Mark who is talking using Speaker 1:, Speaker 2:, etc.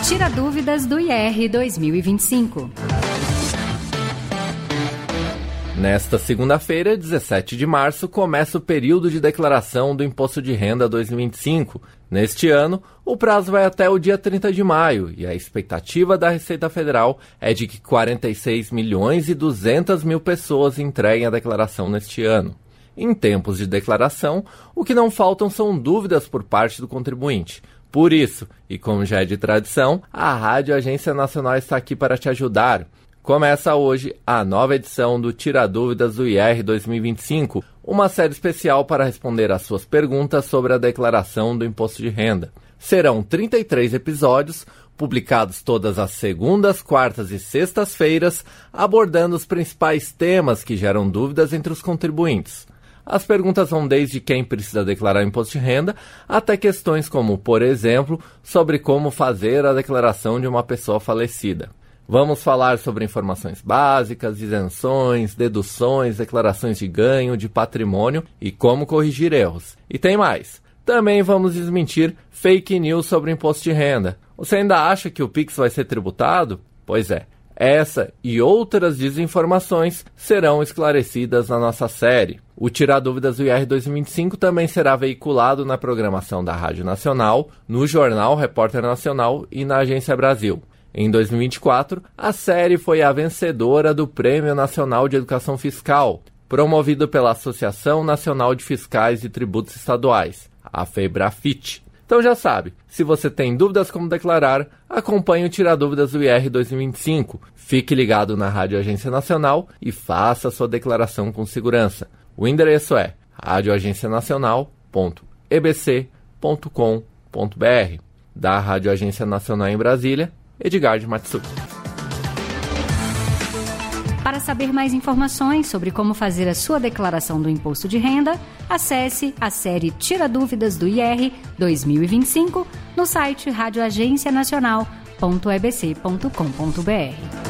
Speaker 1: Tira dúvidas do IR 2025.
Speaker 2: Nesta segunda-feira, 17 de março, começa o período de declaração do Imposto de Renda 2025. Neste ano, o prazo vai até o dia 30 de maio e a expectativa da Receita Federal é de que 46 milhões e 200 mil pessoas entreguem a declaração neste ano. Em tempos de declaração, o que não faltam são dúvidas por parte do contribuinte. Por isso, e como já é de tradição, a Rádio Agência Nacional está aqui para te ajudar. Começa hoje a nova edição do Tira Dúvidas do IR 2025, uma série especial para responder às suas perguntas sobre a declaração do Imposto de Renda. Serão 33 episódios, publicados todas as segundas, quartas e sextas-feiras, abordando os principais temas que geram dúvidas entre os contribuintes. As perguntas vão desde quem precisa declarar imposto de renda até questões como, por exemplo, sobre como fazer a declaração de uma pessoa falecida. Vamos falar sobre informações básicas, isenções, deduções, declarações de ganho, de patrimônio e como corrigir erros. E tem mais. Também vamos desmentir fake news sobre o imposto de renda. Você ainda acha que o Pix vai ser tributado? Pois é. Essa e outras desinformações serão esclarecidas na nossa série. O Tirar Dúvidas do IR 2025 também será veiculado na programação da Rádio Nacional, no jornal Repórter Nacional e na Agência Brasil. Em 2024, a série foi a vencedora do Prêmio Nacional de Educação Fiscal, promovido pela Associação Nacional de Fiscais e Tributos Estaduais, a FEBRAFIT. Então já sabe, se você tem dúvidas como declarar, acompanhe o Tira Dúvidas do IR 2025. Fique ligado na Rádio Agência Nacional e faça sua declaração com segurança. O endereço é radioagencianacional.ebc.com.br. Da Rádio Agência Nacional em Brasília, Edgar de Matsuki.
Speaker 1: Para saber mais informações sobre como fazer a sua declaração do Imposto de Renda, acesse a série Tira Dúvidas do IR 2025 no site radioagencianacional.ebc.com.br.